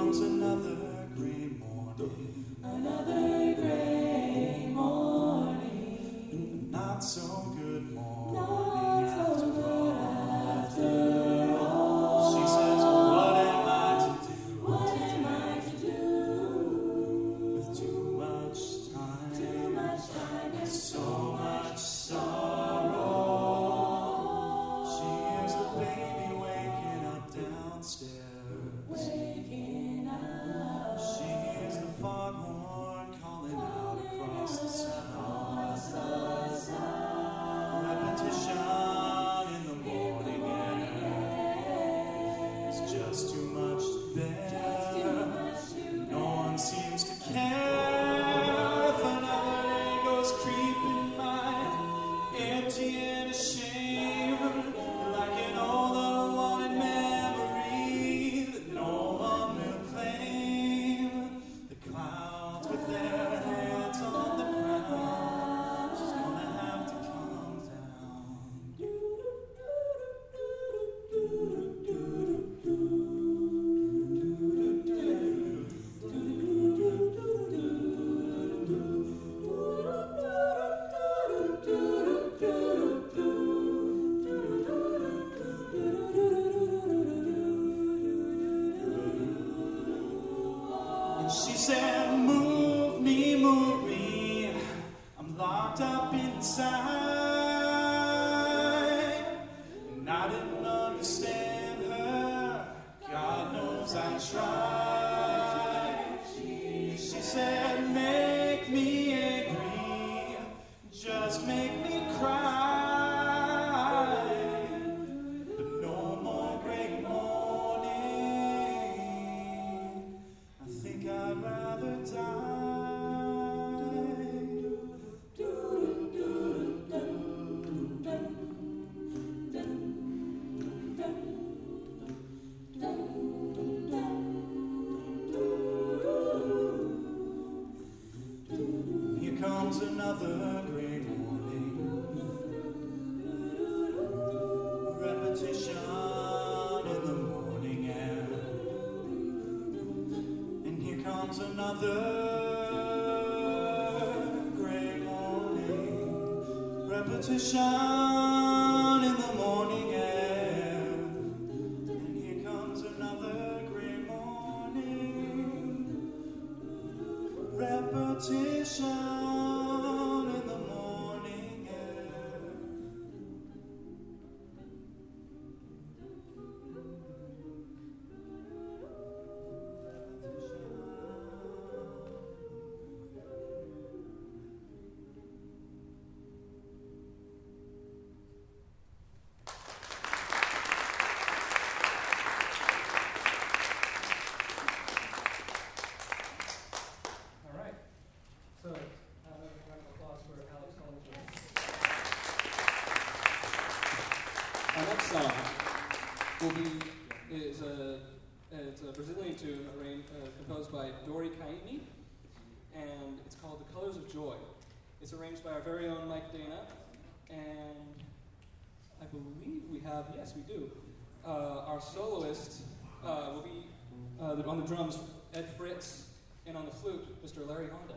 comes another gray morning. Another gray morning. Not so good morning. Not so good after all. She says, what am I to do? What am I to do? With too much time. Too much time and So much sorrow. She hears the baby waking up downstairs. waking up. She hears the foghorn calling out across the sound. Repetition in the morning air. It's just too much to bear. No one seems to care if another day goes creeping by, empty and ashamed, like an old unwanted memory that no one will claim. The clouds with their heads on the ground, she's gonna have to calm down. And she said, move me, I'm locked up inside. And I didn't understand her, God knows I tried. She said, make me angry, just make me cry. But no more gray morning, I think I'd rather die. Here comes another gray morning. Repetition in the morning air. And here comes another gray morning. Repetition in the morning air. And here comes another gray morning. Repetition in the morning air. All right. So, another round of applause for Alex Hollingsworth. Our next song will be it's a Brazilian tune composed by Dori Caymmi, and it's called "The Colors of Joy." It's arranged by our very own Mike Dana, and I believe we have, yes, we do. Our soloist will be on the drums, Ed Fritz, and on the flute, Mr. Larry Honda.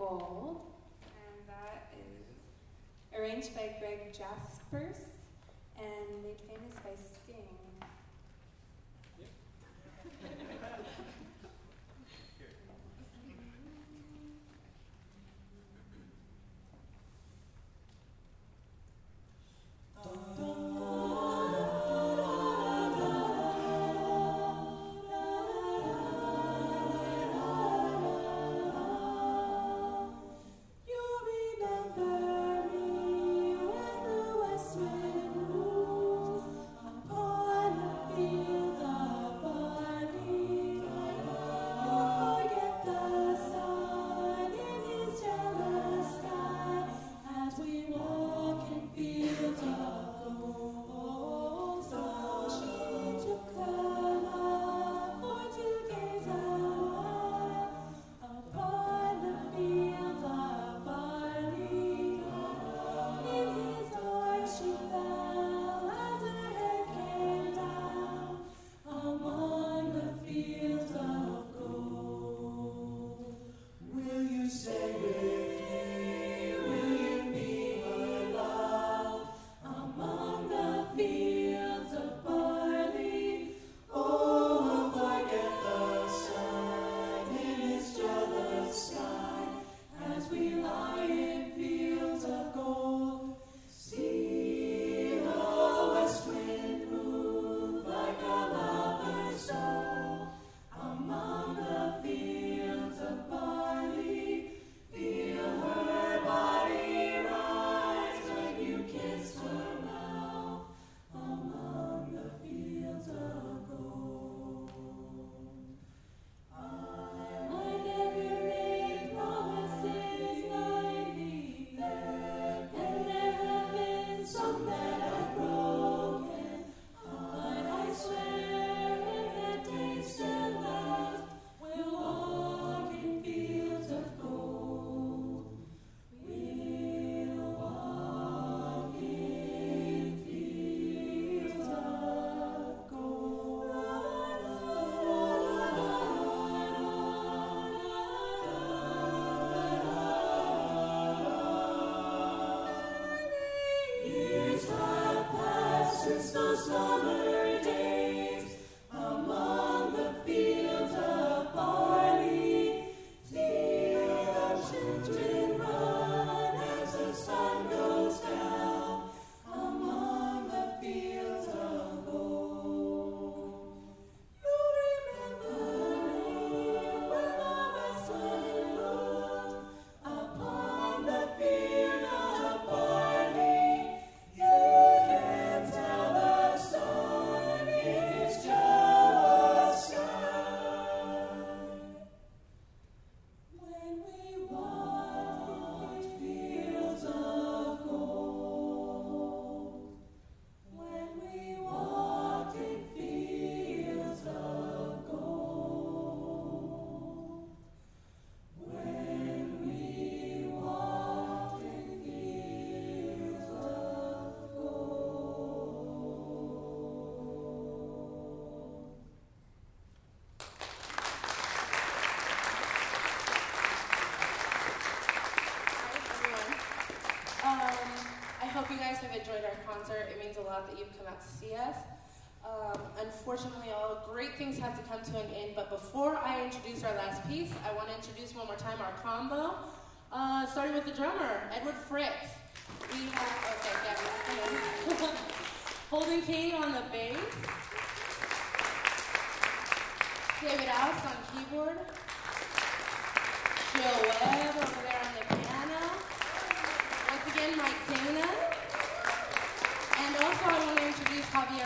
Gold. And that is arranged by Greg Jaspers and made famous by Sting. That you've come out to see us. Unfortunately, all great things have to come to an end, but before I introduce our last piece, I want to introduce one more time our combo, starting with the drummer, Edward Fritz. We have, Holden King on the bass, David Oust on keyboard, Jill Webb over there on the piano, once again Mike Dana. And also I want to introduce Javier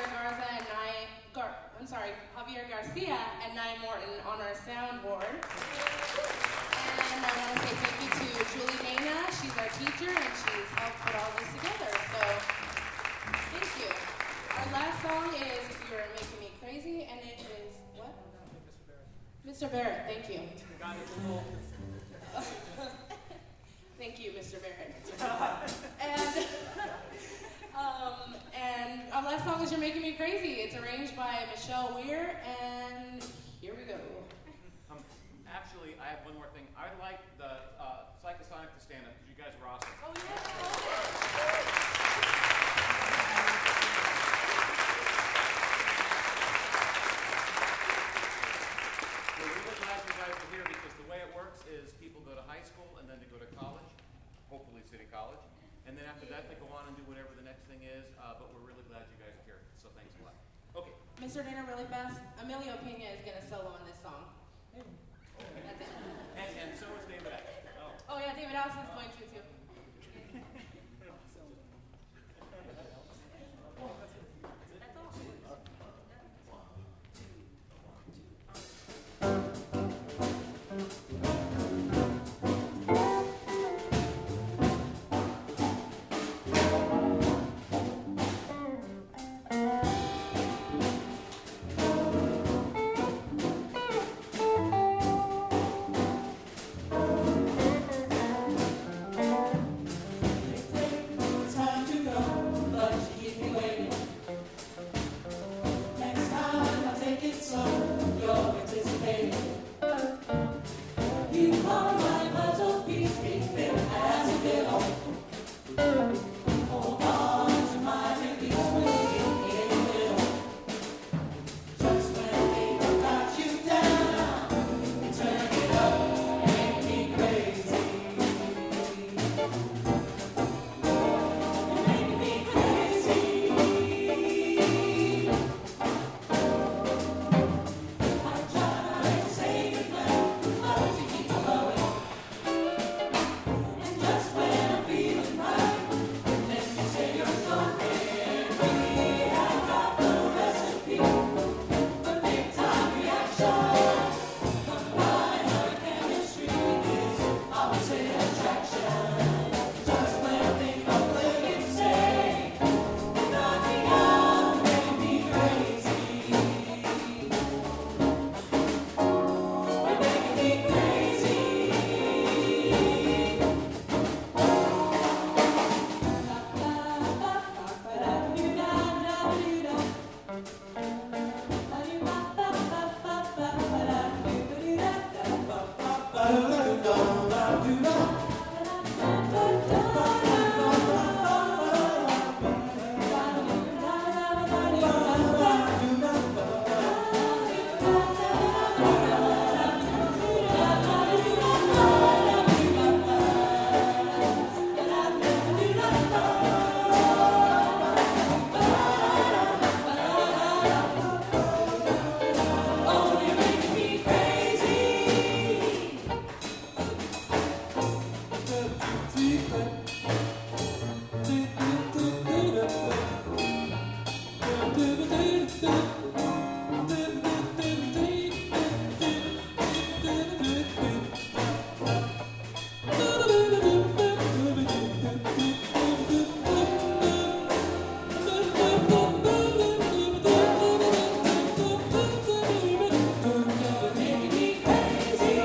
Garcia and Nye Morton on our soundboard. And I want to say thank you to Julie Dana. She's our teacher and she's helped put all this together. So thank you. Our last song is You're Making Me Crazy, and it is what? Mr. Barrett, thank you. Thank you, Mr. Barrett. And our last song is You're Making Me Crazy. It's arranged by Michelle Weir, and here we go. Actually, I have one more thing. I would like the stand up because you guys were awesome. Oh, yeah. We're really glad you guys are here because the way it works is people go to high school and then they go to college, hopefully City College, and then after that they go on and do whatever the next thing is, but we're really glad you guys are here, so thanks a lot. Okay. Mr. Dana, really fast. Emilio Pena is going to solo on this song. That's it. And so is David Ash. Oh, yeah, David Allison's going to, too. That's all. Time to go, but you keep me waiting. Next time I'll take it slow, you're anticipating. You are my puzzle piece, being as a fiddle. Hold on to my release when you get in the middle. Just when I think I've got you down, you turn it up and make me crazy. Making me crazy. I try to say goodnight, but you keep blowing. And just when I'm feeling right, then you say you're sorry. We have got the recipe for big time reaction. Combine our chemistry is, I would say, attraction. Just when I think I'll play it safe, knock me out, make me crazy. You're making me crazy. Oh, you're making me crazy. You're making me crazy.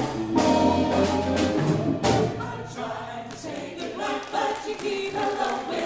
I try to say goodnight, but you keep blowing.